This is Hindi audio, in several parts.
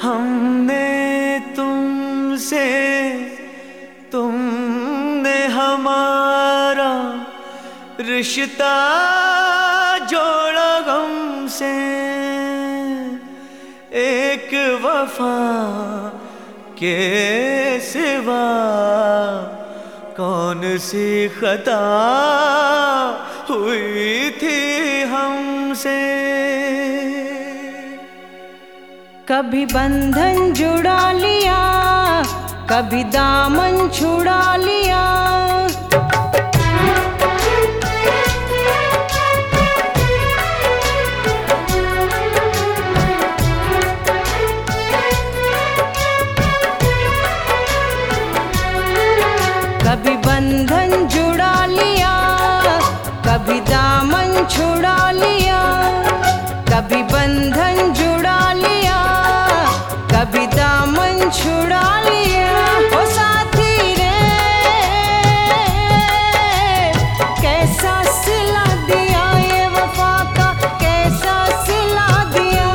हमने तुमसे, तुमने हमारा रिश्ता जोड़ा गम से। एक वफा के सिवा कौन सी खता हुई थी हमसे। कभी बंधन जुड़ा लिया, कभी दामन छुड़ा लिया। कभी बंधन जुड़ा लिया, कभी दामन छुड़ा लिया। कभी बंधन जुड़ा लिया, कभी दामन छुड़ा लिया। ओ साथी रे, कैसा सिला दिया ये वफा का, कैसा सिला दिया,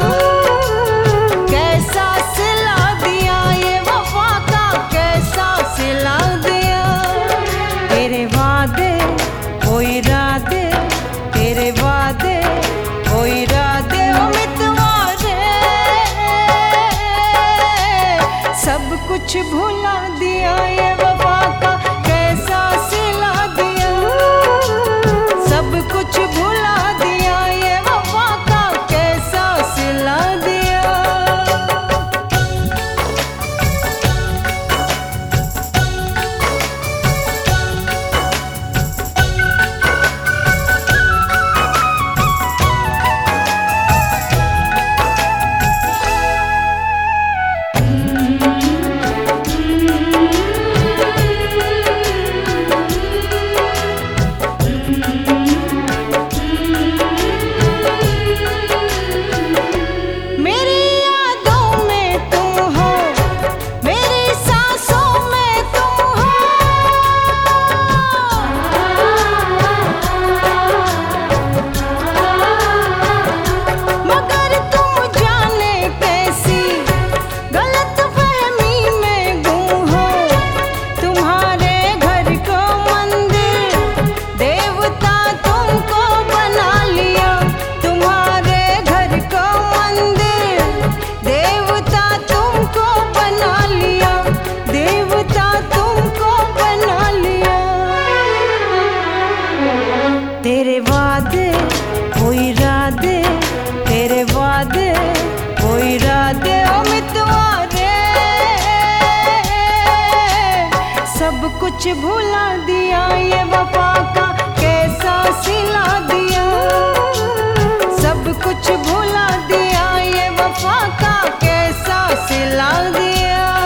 कैसा सिला दिया ये वफा का, कैसा सिला दिया। तेरे वादे वो इरादे, तेरे वादे वो इरादे, ओ मितवा रे, सब कुछ भुला दिया ये वफा का, कैसा सिला दिया। सब कुछ भुला दिया ये वफा का, कैसा सिला दिया। तेरे वादे वो इरादे, तेरे वादे वो इरादे, ओ मितवा रे, सब कुछ भुला दिया ये वफा का, कैसा सिला दिया। सब कुछ भुला दिया ये वफा का, कैसा सिला दिया।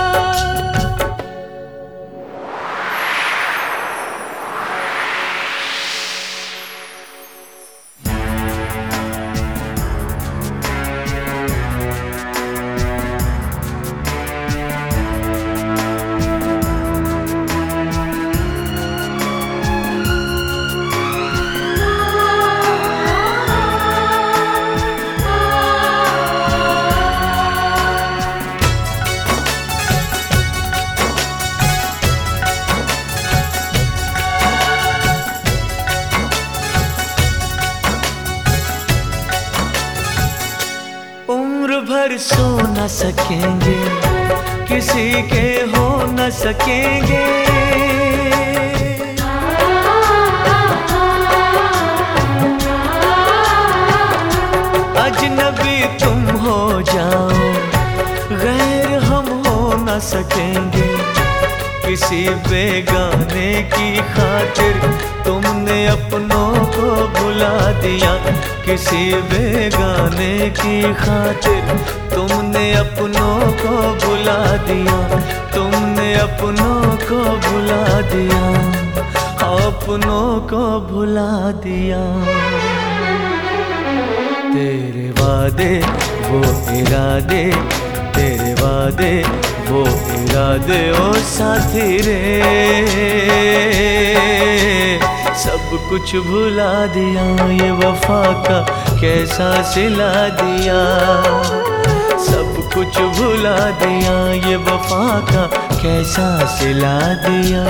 उम्र भर सो न सकेंगे, किसी के हो न सकेंगे। अजनबी तुम हो जाओ, गैर हम हो न सकेंगे। किसी बेगाने की खातिर तुमने अपनों को भुला दिया। किसी बेगाने की खातिर तुमने अपनों को भुला दिया। तुमने अपनों को भुला दिया, अपनों को भुला दिया। तेरे वादे वो इरादे, तेरे वादे वो इरादे, ओ साथी रे, सब कुछ भुला दिया ये वफा का, कैसा सिला दिया। सब कुछ भुला भुला दिया, ये वफा का कैसा सिला दिया।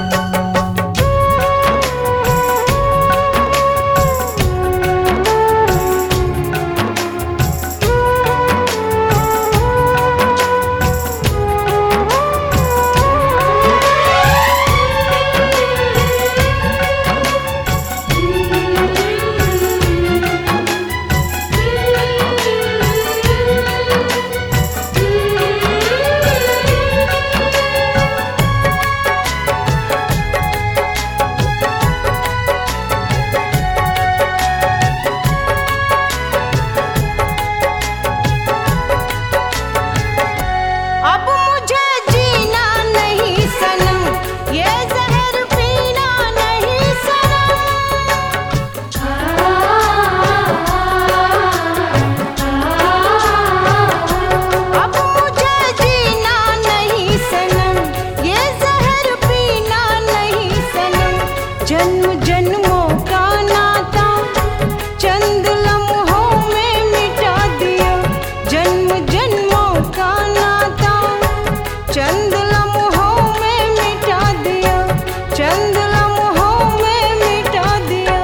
जन्म जन्मों का नाता चंद लम्हों में मिटा दिया, जन्म जन्मों का नाता चंद लम्हों में मिटा दिया, चंद लम्हों में मिटा दिया।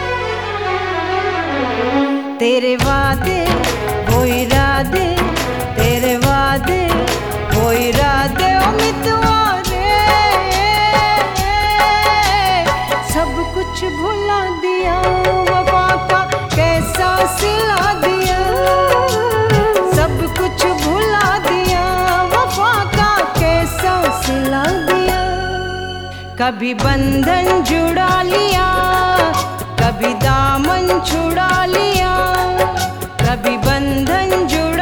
तेरे वादे वो इरादे, तेरे वादे वो इरादे ओ मितवा सब कुछ भुला दिया, वफा का कैसा सिला दिया। सब कुछ भुला दिया, वफा का कैसा सिला दिया। कभी बंधन जुड़ा लिया, कभी दामन छुड़ा लिया, कभी बंधन जुड़ा